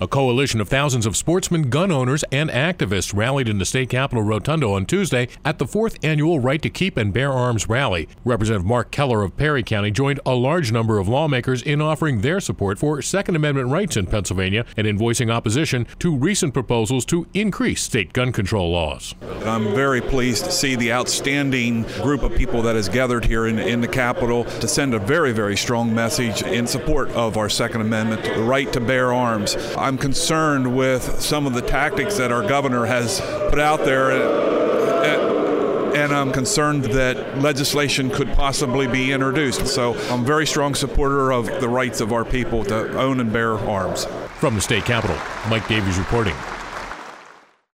A coalition of thousands of sportsmen, gun owners, and activists rallied in the state capitol Rotundo on Tuesday at the 4th annual Right to Keep and Bear Arms rally. Representative Mark Keller of Perry County joined a large number of lawmakers in offering their support for Second Amendment rights in Pennsylvania and in voicing opposition to recent proposals to increase state gun control laws. I'm very pleased to see the outstanding group of people that has gathered here in the Capitol to send a very, very strong message in support of our Second Amendment, the right to bear arms. I'm concerned with some of the tactics that our governor has put out there, and I'm concerned that legislation could possibly be introduced. So I'm a very strong supporter of the rights of our people to own and bear arms. From the state capitol, Mike Davies reporting.